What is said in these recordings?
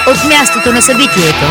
от мястото на събитието.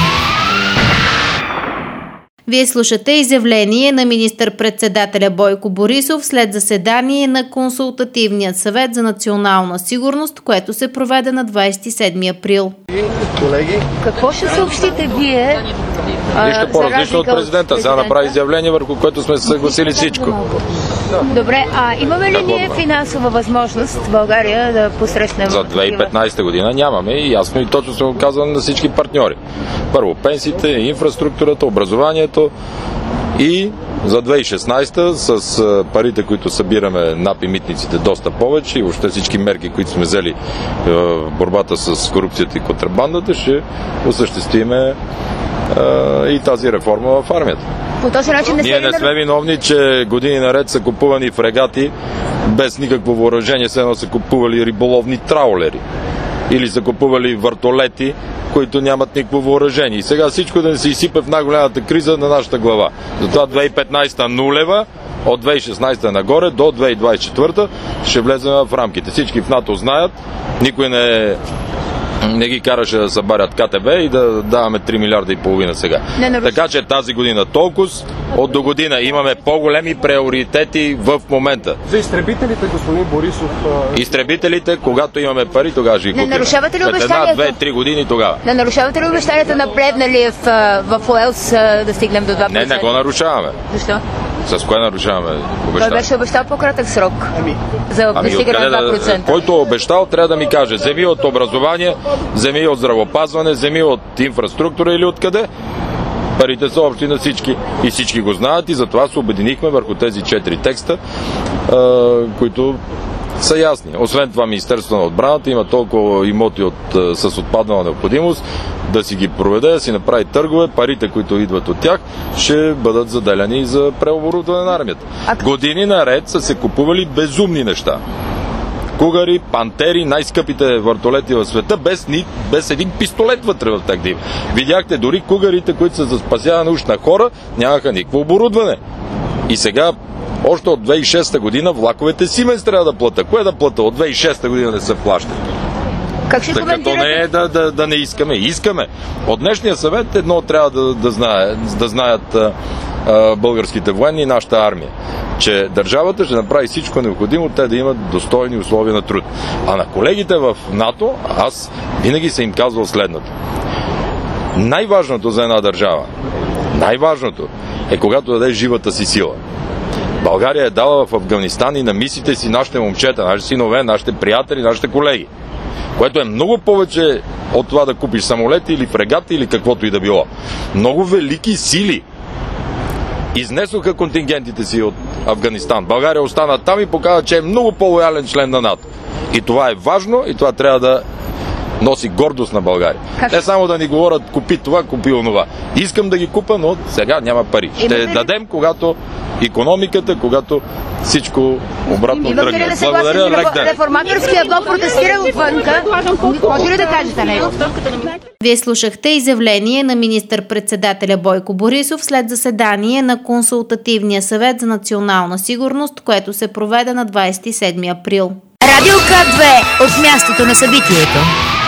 Вие слушате изявление на министър-председателя Бойко Борисов след заседание на Консултативният съвет за национална сигурност, което се проведе на 27 април. Колеги, какво ще съобщите вие? Нищо по-различно от президента. Сега направи изявление, върху което сме се съгласили всичко. Добре, имаме ли ние финансова възможност в България да посрещнем? За 2015 година нямаме и ясно и точно сме го казали на всички партньори. Първо пенсиите, инфраструктурата, образованието и за 2016 с парите, които събираме НАП и митниците доста повече и въобще всички мерки, които сме взели в борбата с корупцията и контрабандата, ще осъществиме и тази реформа в армията. По този начин ние не сме виновни, че години наред са купувани фрегати без никакво въоръжение, все едно са купували риболовни траулери или са купували вертолети, които нямат никакво въоръжение. И сега всичко да не се изсипе в най-голямата криза на нашата глава. Затова 2015 нулева, от 2016 нагоре до 2024 ще влезем в рамките. Всички в НАТО знаят, никой не ги караше да събарят КТБ и да даваме 3 милиарда и половина сега. Така че тази година толкова, от до година имаме по-големи приоритети в момента. За изтребителите, господин Борисов... Изтребителите, когато имаме пари, тогава ще ги купим. Не нарушавате ли обещанието? След 1-2-3 години тогава. Не нарушавате ли обещанието на Плевнелиев в Уелс да стигнем до 2%? Не го нарушаваме. Защо? С кое нарушаваме обещание? Той беше обещал по-кратък срок за достигане на 2%. Който обещал, трябва да ми каже, вземи от образование, вземи от здравеопазване, вземи от инфраструктура или откъде. Парите са общи на всички и всички го знаят и затова се обединихме върху тези 4 текста, които са ясни. Освен това, Министерството на отбраната има толкова имоти с отпаднала необходимост да си ги проведе, да си направи търгове, парите, които идват от тях, ще бъдат заделени за преоборудване на армията. Години наред са се купували безумни неща. Кугари, пантери, най-скъпите вертолети в света, без един пистолет вътре в тях. Видяхте, дори кугарите, които са за спасяване уж на хора, нямаха никакво оборудване. И сега, още от 2006 година, влаковете Сименс трябва да плата. Кое да плата? От 2006 година не се плаща. Как ще коментирате? Не е да не искаме. Искаме. От днешния съвет едно трябва да знаят българските военни и нашата армия, че държавата ще направи всичко необходимо те да имат достойни условия на труд. А на колегите в НАТО, аз винаги съм им казвал следното. Най-важното за една държава, най-важното е когато даде живата си сила. България е дала в Афганистан и на мисиите си нашите момчета, нашите синове, нашите приятели, нашите колеги. Което е много повече от това да купиш самолети или фрегати или каквото и да било. Много велики сили изнесоха контингентите си от Афганистан. България остана там и показва, че е много по-лоялен член на НАТО. И това е важно и това трябва да носи гордост на България. Не само да ни говорят купи това, купи онова. Искам да ги купа, но сега няма пари. Ще дадем, когато икономиката, когато всичко обратно тръгне. Благодаря, реформаторския блок протестира отвънка. Може ли да кажете нещо? Вие слушахте изявление на министър-председателя Бойко Борисов след заседание на Консултативния съвет за национална сигурност, което се проведе на 27 април. Радио К2 от мястото на събитието.